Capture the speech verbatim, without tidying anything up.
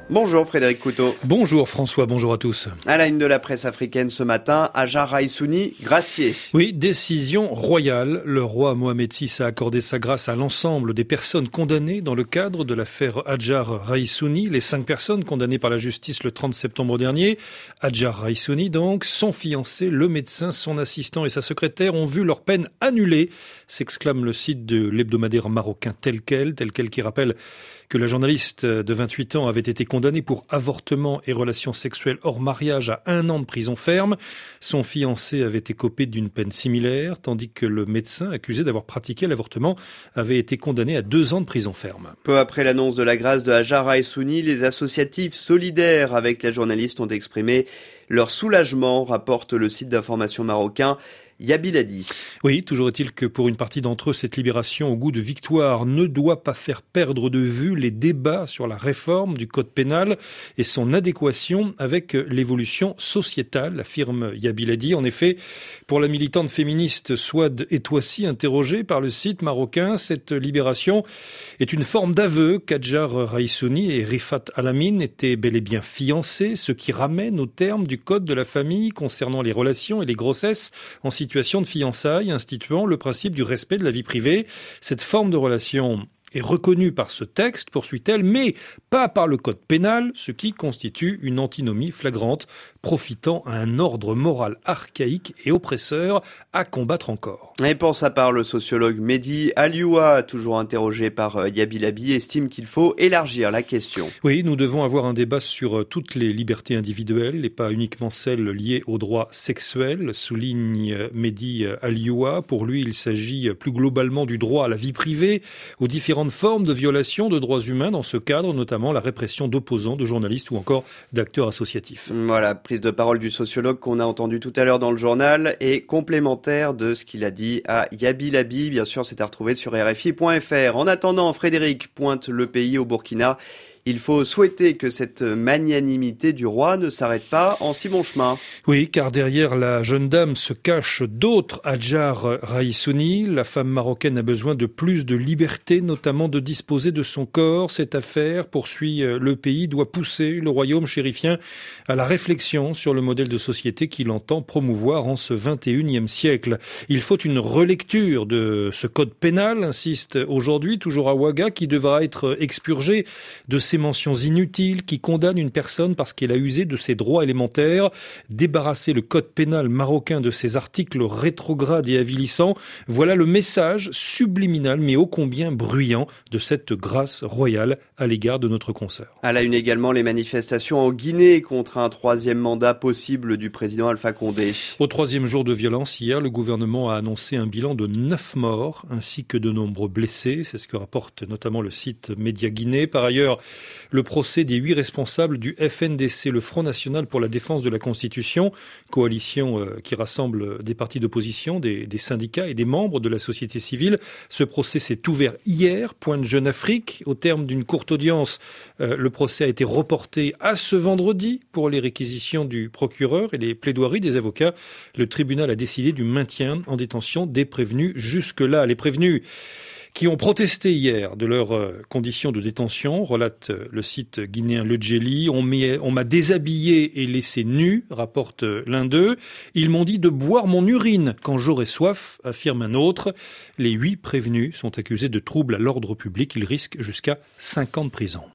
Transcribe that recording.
Bonjour Frédéric Couteau. Bonjour François, bonjour à tous. À la une de la presse africaine ce matin, Hadjar Raïssouni, gracié. Oui, décision royale. Le roi Mohamed six a accordé sa grâce à l'ensemble des personnes condamnées dans le cadre de l'affaire Hadjar Raïssouni. Les cinq personnes condamnées par la justice le trente septembre dernier. Hadjar Raïssouni donc, son fiancé, le médecin, son assistant et sa secrétaire ont vu leur peine annulée, s'exclame le site de l'hebdomadaire marocain Tel Quel, Tel Quel qui rappelle que la journaliste de vingt-huit ans avait été condamnée pour avortement et relations sexuelles hors mariage à un an de prison ferme. Son fiancé avait écopé d'une peine similaire, tandis que le médecin accusé d'avoir pratiqué l'avortement avait été condamné à deux ans de prison ferme. Peu après l'annonce de la grâce de Hadjar Raïssouni, les associatifs solidaires avec la journaliste ont exprimé leur soulagement, rapporte le site d'information marocain Yabiladi. Oui, toujours est-il que pour une partie d'entre eux, cette libération au goût de victoire ne doit pas faire perdre de vue les débats sur la réforme du code pénal et son adéquation avec l'évolution sociétale, affirme Yabiladi. En effet, pour la militante féministe Souad Etouassi, interrogée par le site marocain, cette libération est une forme d'aveu qu'Hadjar Raïssouni et Rifat Alamine étaient bel et bien fiancés, ce qui ramène au terme du code de la famille concernant les relations et les grossesses en situation situation de fiançailles, instituant le principe du respect de la vie privée. Cette forme de relation est reconnue par ce texte, poursuit-elle, mais pas par le code pénal, ce qui constitue une antinomie flagrante, profitant à un ordre moral archaïque et oppresseur à combattre encore. Et pour sa part, le sociologue Mehdi Alioua, toujours interrogé par Yabiladi, estime qu'il faut élargir la question. Oui, nous devons avoir un débat sur toutes les libertés individuelles et pas uniquement celles liées aux droits sexuels, souligne Mehdi Alioua. Pour lui, il s'agit plus globalement du droit à la vie privée, aux différents formes de violation de droits humains dans ce cadre, notamment la répression d'opposants, de journalistes ou encore d'acteurs associatifs. Voilà, prise de parole du sociologue qu'on a entendu tout à l'heure dans le journal et complémentaire de ce qu'il a dit à Yabiladi. Bien sûr, c'est à retrouver sur R F I point F R. En attendant, Frédéric pointe le pays au Burkina. Il faut souhaiter que cette magnanimité du roi ne s'arrête pas en si bon chemin. Oui, car derrière la jeune dame se cachent d'autres Hadjar Raïssouni. La femme marocaine a besoin de plus de liberté, notamment de disposer de son corps. Cette affaire, poursuit le pays, doit pousser le royaume chérifien à la réflexion sur le modèle de société qu'il entend promouvoir en ce vingt et unième siècle. Il faut une relecture de ce code pénal, insiste aujourd'hui, toujours à Ouaga, qui devra être expurgé de ces mentions inutiles qui condamnent une personne parce qu'elle a usé de ses droits élémentaires. Débarrasser le code pénal marocain de ses articles rétrogrades et avilissants, voilà le message subliminal mais ô combien bruyant de cette grâce royale à l'égard de notre consoeur. À la une également, les manifestations en Guinée contre un troisième mandat possible du président Alpha Condé. Au troisième jour de violence, hier, le gouvernement a annoncé un bilan de neuf morts ainsi que de nombreux blessés. C'est ce que rapporte notamment le site Média Guinée. Par ailleurs, le procès des huit responsables du F N D C, le Front National pour la Défense de la Constitution, coalition euh, qui rassemble des partis d'opposition, des, des syndicats et des membres de la société civile. Ce procès s'est ouvert hier, pointe Jeune Afrique. Au terme d'une courte audience, euh, le procès a été reporté à ce vendredi pour les réquisitions du procureur et les plaidoiries des avocats. Le tribunal a décidé du maintien en détention des prévenus jusque-là. Les prévenus qui ont protesté hier de leurs conditions de détention, relate le site guinéen Le Djeli. On, on m'a déshabillé et laissé nu, rapporte l'un d'eux. Ils m'ont dit de boire mon urine quand j'aurai soif, affirme un autre. Les huit prévenus sont accusés de troubles à l'ordre public. Ils risquent jusqu'à cinq ans de prison.